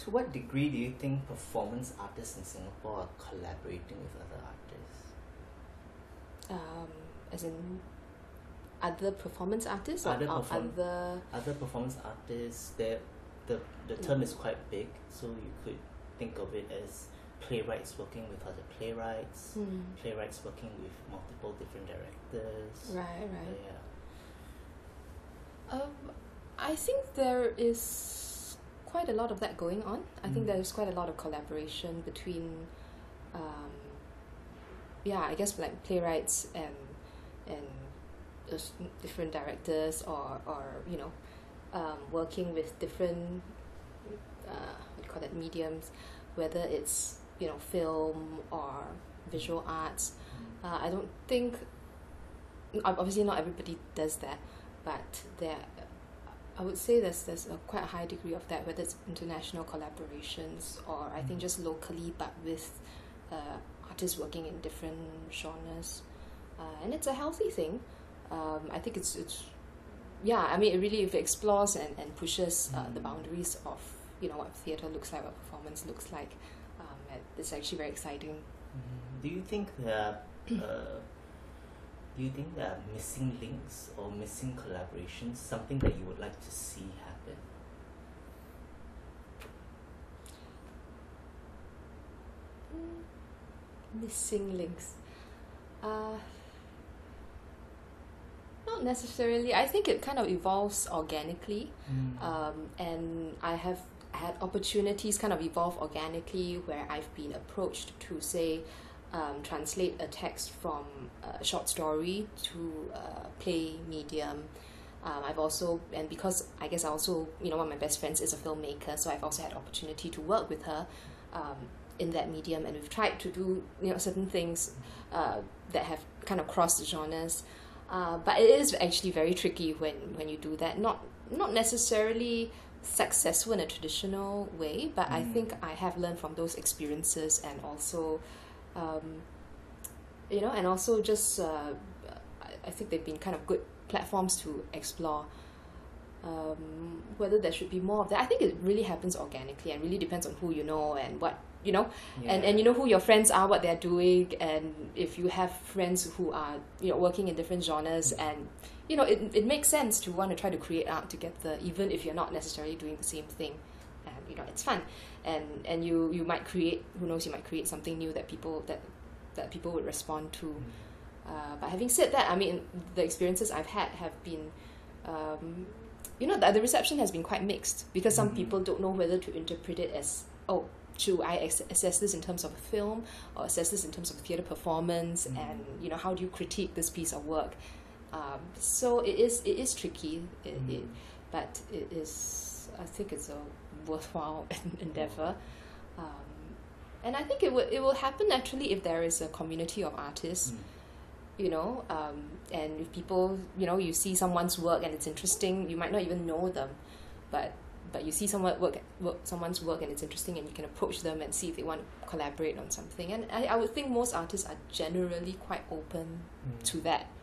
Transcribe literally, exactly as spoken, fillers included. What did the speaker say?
to what degree do you think performance artists in Singapore are collaborating with other artists? Um, as in other performance artists or Other or perform- other Other performance artists, they're- the the term is quite big, so you could think of it as playwrights working with other playwrights, mm, playwrights working with multiple different directors. right, right. Yeah. Um, I think there is quite a lot of that going on. I think Mm. there's quite a lot of collaboration between, um, yeah, I guess like playwrights and and uh, s- different directors, or or you know, um, working with different uh, what do you call that, mediums, whether it's you know film or visual arts. Uh, I don't think ob- obviously not everybody does that, but there, I would say there's there's a quite a high degree of that, whether it's international collaborations or I think just locally, but with uh, artists working in different genres, uh, and it's a healthy thing. Um, I think it's it's yeah. I mean, it really if it explores and and pushes uh, the boundaries of you know what theatre looks like, what performance looks like. Um, it- it's actually very exciting. Mhm. Do you think there are, uh, do you think there are missing links or missing collaborations, something that you would like to see happen? Missing links. Uh, not necessarily. I think it kind of evolves organically, um, and I have had opportunities kind of evolve organically where I've been approached to say um, translate a text from a short story to a play medium. Um, I've also, and because I guess I also, you know, one of my best friends is a filmmaker, so I've also had opportunity to work with her um, in that medium, and we've tried to do, you know, certain things uh, that have kind of crossed genres. Uh, but it is actually very tricky when, when you do that. Not not necessarily successful in a traditional way, but I Mm. think I have learned from those experiences, and also, um, you know, and also just uh, I, I think they've been kind of good platforms to explore. Um, whether there should be more of that, I think it really happens organically and really depends on who you know and what you know, and and you know who your friends are, what they're doing, and if you have friends who are you know working in different genres, and you know it it makes sense to want to try to create art together, even if you're not necessarily doing the same thing, and you know it's fun, and and you you might create, who knows, you might create something new that people that that people would respond to. Uh, but having said that, I mean the experiences I've had have been. Um, you know, the, the reception has been quite mixed because some Mhm. people don't know whether to interpret it as, oh, should I ass- assess this in terms of a film or assess this in terms of theatre performance, Mhm. and you know how do you critique this piece of work? Um, so it is it is tricky, it, it, Mhm. but it is, I think it's a worthwhile endeavor, um, and I think it will it will happen naturally if there is a community of artists. Mm. You know, um, and if people, you know, you see someone's work and it's interesting, you might not even know them, but but you see someone work, work someone's work and it's interesting, and you can approach them and see if they want to collaborate on something. And I, I would think most artists are generally quite open Mm. to that.